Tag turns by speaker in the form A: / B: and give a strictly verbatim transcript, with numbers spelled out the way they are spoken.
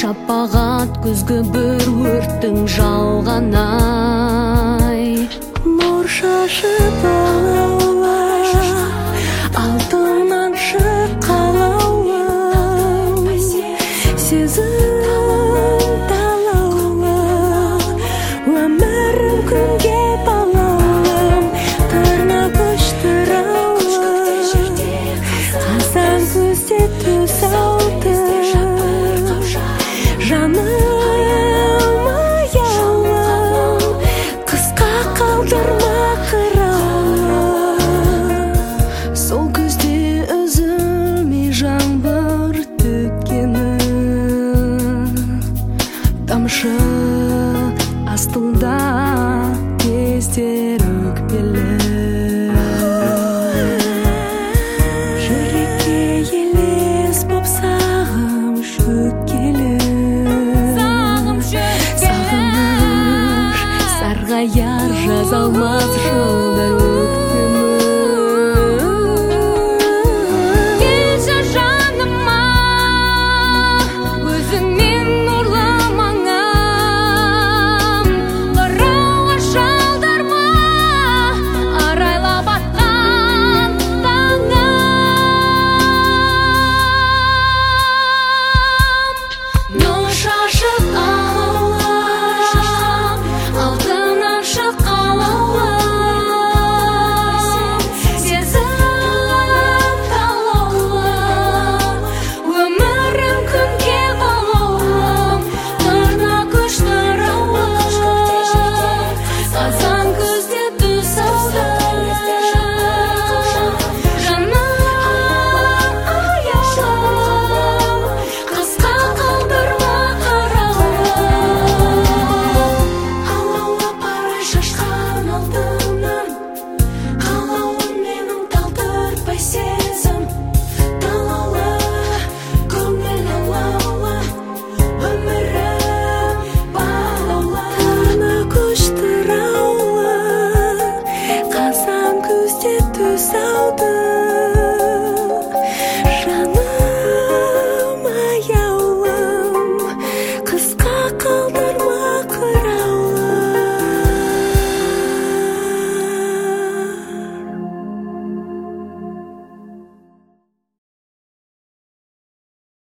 A: шапағат көзгі бір өрттің жалғанай.
B: Нұр шашып алауы, алтыннан шыққалауы, сезім талауы, өмірім күнге балауым, тырнап ұштырауы, қазан көзде түс алды, жаным аяулым, қысқа қалдырма қырауым. Сол күзде үзілмей жаңбыр төккені, тамшы астында кездер өкпелі. Жүрекке елес боп сағым шөккелі, сағыныш сарғаяр жаза алмас